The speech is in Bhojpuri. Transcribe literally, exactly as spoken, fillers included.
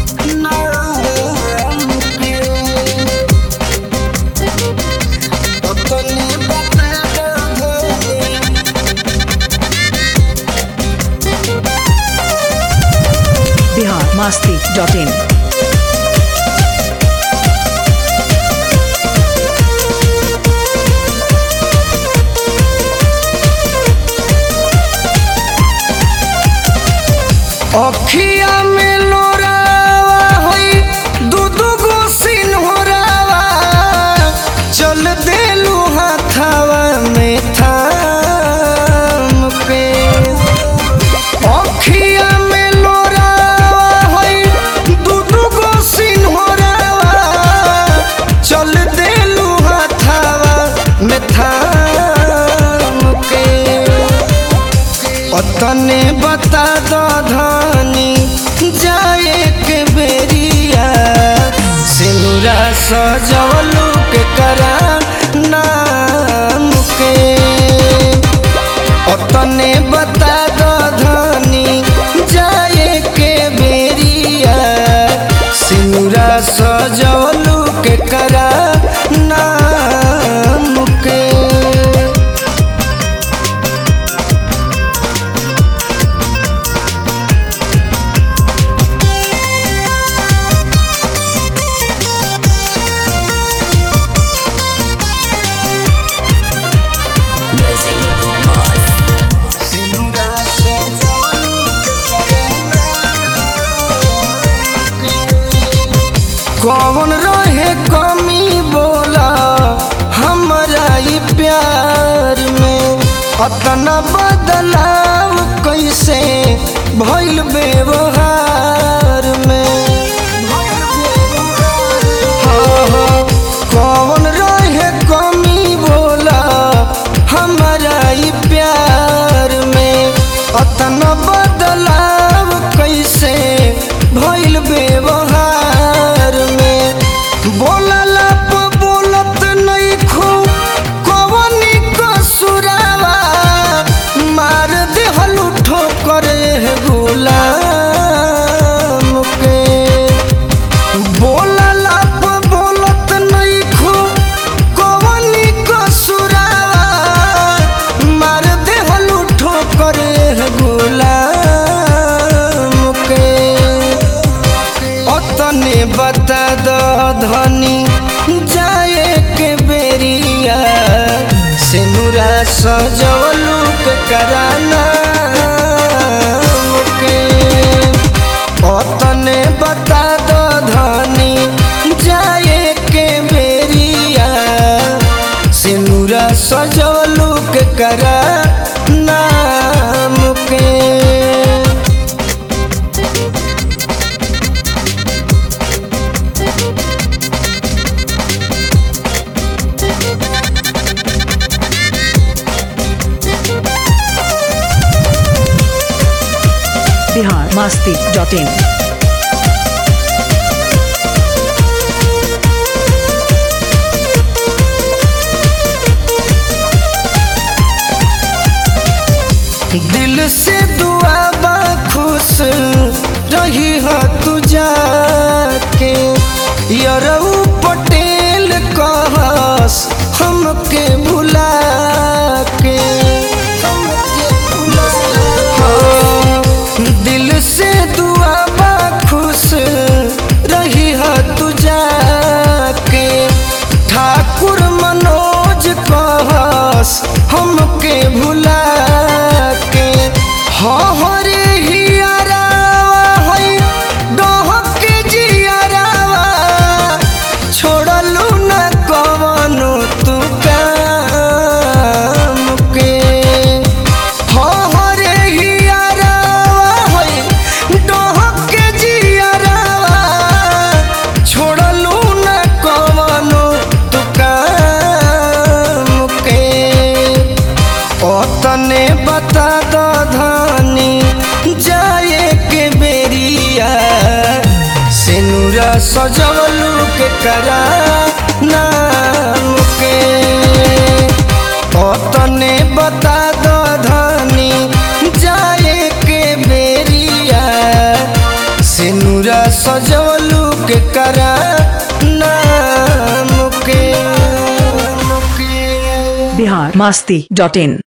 बिहार मस्ती डॉट इन। अखिया में लोरावा होई दू दू गो सिन्होरावा चल देलू हाथावा में थाम पे। अखिया में लोरावा होई दू दू गो सिन्होरावा चल देलू हाथावा में थाम के। तने बता दो धनी जाए के बेरिया सिनुरा सजवलू के करा नाम के। तने बता दो धनी जाए के बेरिया सिनुरा सजवलू के करा नाम के। कौन रहे कमी बोला हमारा ये प्यार में अतना बदलाव कैसे भइल व्यवहार में। हाँ हाँ कौन रहे कमी बोला हमारा ये प्यार में अतना बदलाव कैसे भइल व्यवहार में। बोलला प बोलत नहीं खो कवनी कसुरावा मार देहलू ठोकरे है गुलाम के। बोलला प बोलत नहीं खो कवनी कसुरावा मार देहलू ठोकरे है गुलाम के। तने बता दो धनी जाए के बेरिया सिनुरा सजवलू के कराना के। तने बता दो धनी जाए के बेरिया सिनुरा सजवलू के कराना के। Bihar Masti dot in. दिल से दुआ बा खुश रही हो तू जाके यरऊ पटेल कहस हमके भुला के। हाँ, दिल से दुआ बा खुश रही हो तू जाके ठाकुर मनोज कहस हमके भुला के। हाँ हरे हियरावा है डहके जियरावा छोड़लू न कवनो तू काम के। हाँ हरे हियरावा है डहके जियरावा छोड़लू न कवनो तू काम के। तने बता दो धनी जाए के बेरिया सिनुरा सजवलू के करा नाम के। तने बता दो धनी जाए के बेरिया सिनुरा सजवलू के करा नाम के बिहार मस्ती डॉट इन।